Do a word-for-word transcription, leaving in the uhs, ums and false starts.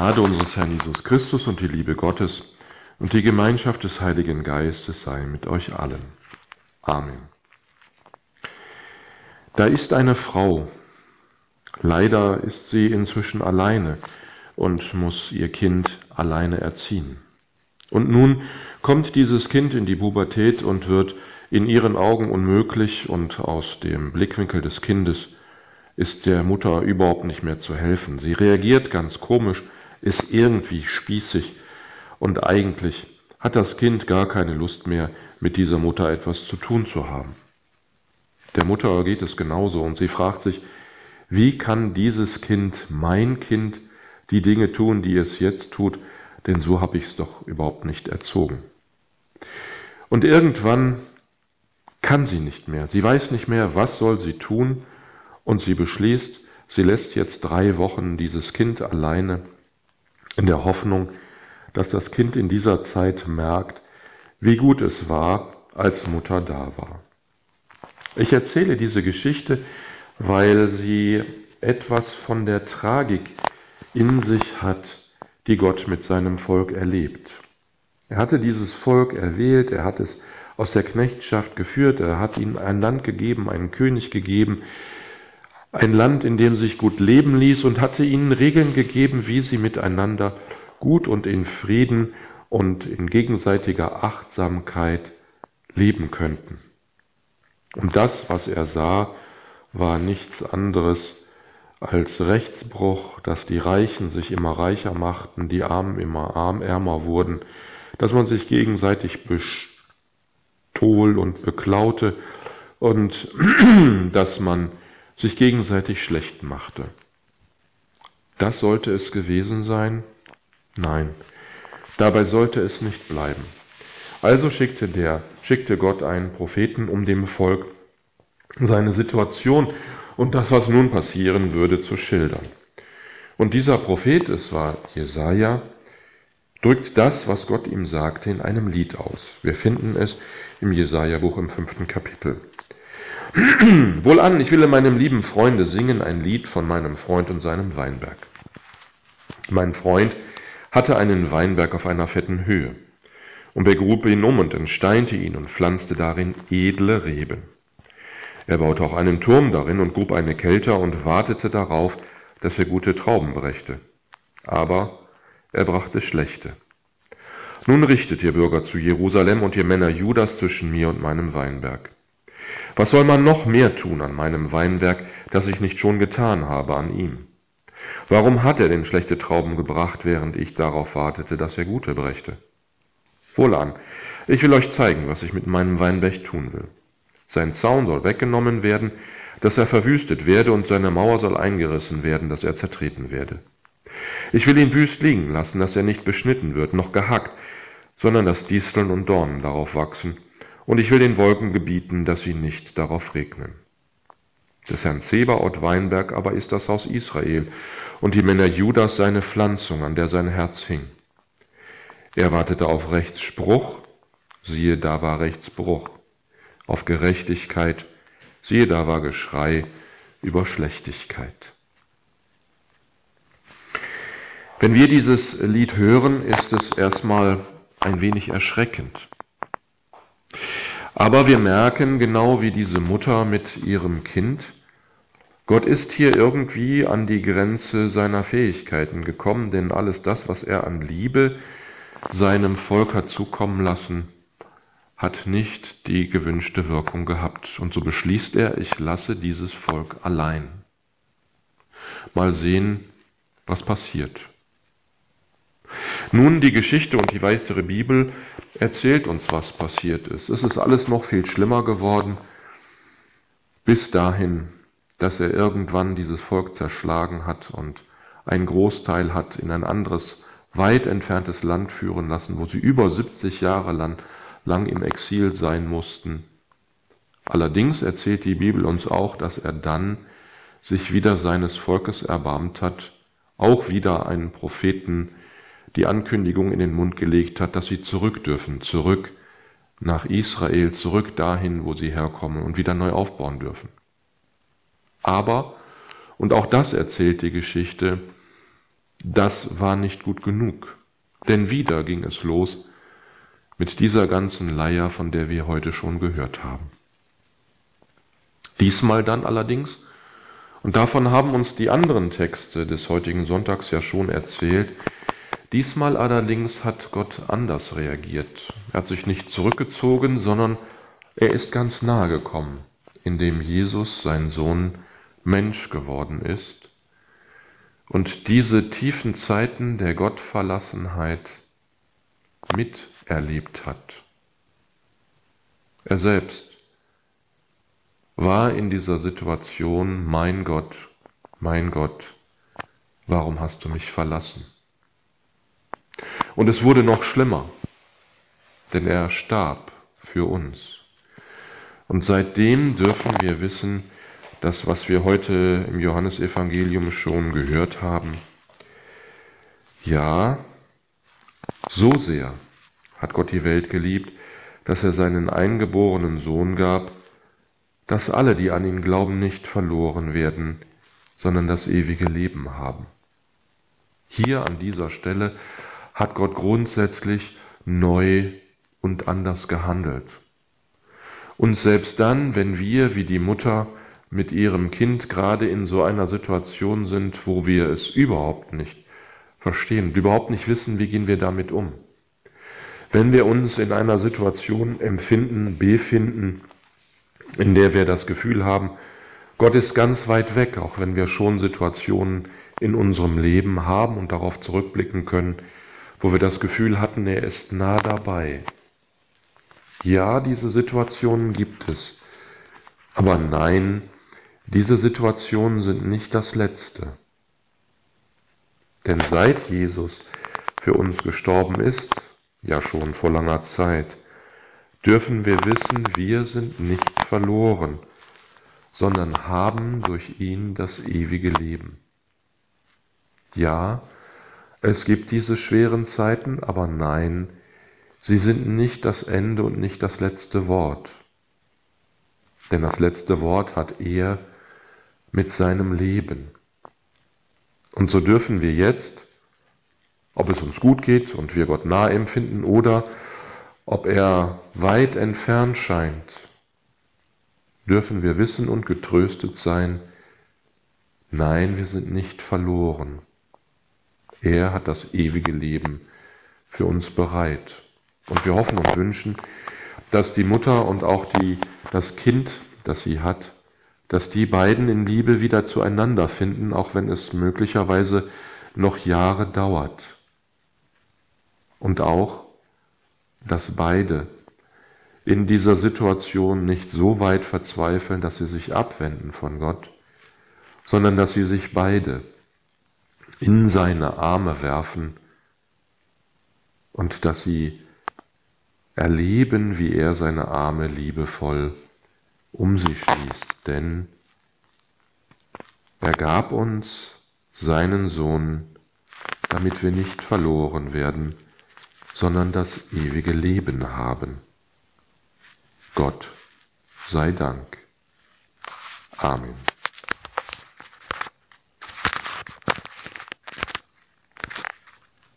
Gnade unseres Herrn Jesus Christus und die Liebe Gottes und die Gemeinschaft des Heiligen Geistes sei mit euch allen. Amen. Da ist eine Frau. Leider ist sie inzwischen alleine und muss ihr Kind alleine erziehen. Und nun kommt dieses Kind in die Pubertät und wird in ihren Augen unmöglich, und aus dem Blickwinkel des Kindes ist der Mutter überhaupt nicht mehr zu helfen. Sie reagiert ganz komisch, ist irgendwie spießig, und eigentlich hat das Kind gar keine Lust mehr, mit dieser Mutter etwas zu tun zu haben. Der Mutter geht es genauso, und sie fragt sich, wie kann dieses Kind, mein Kind, die Dinge tun, die es jetzt tut, denn so habe ich es doch überhaupt nicht erzogen. Und irgendwann kann sie nicht mehr. Sie weiß nicht mehr, was soll sie tun, und sie beschließt, sie lässt jetzt drei Wochen dieses Kind alleine, in der Hoffnung, dass das Kind in dieser Zeit merkt, wie gut es war, als Mutter da war. Ich erzähle diese Geschichte, weil sie etwas von der Tragik in sich hat, die Gott mit seinem Volk erlebt. Er hatte dieses Volk erwählt, er hat es aus der Knechtschaft geführt, er hat ihnen ein Land gegeben, einen König gegeben, ein Land, in dem sich gut leben ließ, und hatte ihnen Regeln gegeben, wie sie miteinander gut und in Frieden und in gegenseitiger Achtsamkeit leben könnten. Und das, was er sah, war nichts anderes als Rechtsbruch, dass die Reichen sich immer reicher machten, die Armen immer arm, ärmer wurden, dass man sich gegenseitig bestohl und beklaute und dass man sich gegenseitig schlecht machte. Das sollte es gewesen sein? Nein, dabei sollte es nicht bleiben. Also schickte, der, schickte Gott einen Propheten, um dem Volk seine Situation und das, was nun passieren würde, zu schildern. Und dieser Prophet, es war Jesaja, drückt das, was Gott ihm sagte, in einem Lied aus. Wir finden es im Jesaja-Buch im fünften Kapitel. Wohlan, ich will meinem lieben Freunde singen ein Lied von meinem Freund und seinem Weinberg. Mein Freund hatte einen Weinberg auf einer fetten Höhe, und er grub ihn um und entsteinte ihn und pflanzte darin edle Reben. Er baute auch einen Turm darin und grub eine Kelter und wartete darauf, dass er gute Trauben brächte. Aber er brachte schlechte. Nun richtet ihr Bürger zu Jerusalem und ihr Männer Judas zwischen mir und meinem Weinberg. Was soll man noch mehr tun an meinem Weinberg, das ich nicht schon getan habe an ihm? Warum hat er denn schlechte Trauben gebracht, während ich darauf wartete, dass er gute brächte? Wohlan, ich will euch zeigen, was ich mit meinem Weinberg tun will. Sein Zaun soll weggenommen werden, dass er verwüstet werde, und seine Mauer soll eingerissen werden, dass er zertreten werde. Ich will ihn wüst liegen lassen, dass er nicht beschnitten wird, noch gehackt, sondern dass Disteln und Dornen darauf wachsen, und ich will den Wolken gebieten, dass sie nicht darauf regnen. Des Herrn Zebaoth Weinberg aber ist das Haus Israel, und die Männer Judas seine Pflanzung, an der sein Herz hing. Er wartete auf Rechtsspruch, siehe, da war Rechtsbruch, auf Gerechtigkeit, siehe, da war Geschrei über Schlechtigkeit. Wenn wir dieses Lied hören, ist es erstmal ein wenig erschreckend. Aber wir merken, genau wie diese Mutter mit ihrem Kind, Gott ist hier irgendwie an die Grenze seiner Fähigkeiten gekommen, denn alles das, was er an Liebe seinem Volk hat zukommen lassen, hat nicht die gewünschte Wirkung gehabt. Und so beschließt er, ich lasse dieses Volk allein. Mal sehen, was passiert. Nun, die Geschichte und die weitere Bibel erzählt uns, was passiert ist. Es ist alles noch viel schlimmer geworden, bis dahin, dass er irgendwann dieses Volk zerschlagen hat und einen Großteil hat in ein anderes, weit entferntes Land führen lassen, wo sie über siebzig Jahre lang, lang im Exil sein mussten. Allerdings erzählt die Bibel uns auch, dass er dann sich wieder seines Volkes erbarmt hat, auch wieder einen Propheten die Ankündigung in den Mund gelegt hat, dass sie zurück dürfen, zurück nach Israel, zurück dahin, wo sie herkommen, und wieder neu aufbauen dürfen. Aber, und auch das erzählt die Geschichte, das war nicht gut genug. Denn wieder ging es los mit dieser ganzen Leier, von der wir heute schon gehört haben. Diesmal dann allerdings, und davon haben uns die anderen Texte des heutigen Sonntags ja schon erzählt, diesmal allerdings hat Gott anders reagiert. Er hat sich nicht zurückgezogen, sondern er ist ganz nahe gekommen, indem Jesus, sein Sohn, Mensch geworden ist und diese tiefen Zeiten der Gottverlassenheit miterlebt hat. Er selbst war in dieser Situation: Mein Gott, mein Gott, warum hast du mich verlassen? Und es wurde noch schlimmer, denn er starb für uns. Und seitdem dürfen wir wissen, das, was wir heute im Johannesevangelium schon gehört haben, ja, so sehr hat Gott die Welt geliebt, dass er seinen eingeborenen Sohn gab, dass alle, die an ihn glauben, nicht verloren werden, sondern das ewige Leben haben. Hier an dieser Stelle hat Gott grundsätzlich neu und anders gehandelt. Und selbst dann, wenn wir wie die Mutter mit ihrem Kind gerade in so einer Situation sind, wo wir es überhaupt nicht verstehen und überhaupt nicht wissen, wie gehen wir damit um. Wenn wir uns in einer Situation empfinden, befinden, in der wir das Gefühl haben, Gott ist ganz weit weg, auch wenn wir schon Situationen in unserem Leben haben und darauf zurückblicken können, wo wir das Gefühl hatten, er ist nah dabei. Ja, diese Situationen gibt es. Aber nein, diese Situationen sind nicht das Letzte. Denn seit Jesus für uns gestorben ist, ja schon vor langer Zeit, dürfen wir wissen, wir sind nicht verloren, sondern haben durch ihn das ewige Leben. Ja, es gibt diese schweren Zeiten, aber nein, sie sind nicht das Ende und nicht das letzte Wort. Denn das letzte Wort hat er mit seinem Leben. Und so dürfen wir jetzt, ob es uns gut geht und wir Gott nahe empfinden oder ob er weit entfernt scheint, dürfen wir wissen und getröstet sein, nein, wir sind nicht verloren. Er hat das ewige Leben für uns bereit. Und wir hoffen und wünschen, dass die Mutter und auch die, das Kind, das sie hat, dass die beiden in Liebe wieder zueinander finden, auch wenn es möglicherweise noch Jahre dauert. Und auch, dass beide in dieser Situation nicht so weit verzweifeln, dass sie sich abwenden von Gott, sondern dass sie sich beide in seine Arme werfen und dass sie erleben, wie er seine Arme liebevoll um sie schließt. Denn er gab uns seinen Sohn, damit wir nicht verloren werden, sondern das ewige Leben haben. Gott sei Dank. Amen.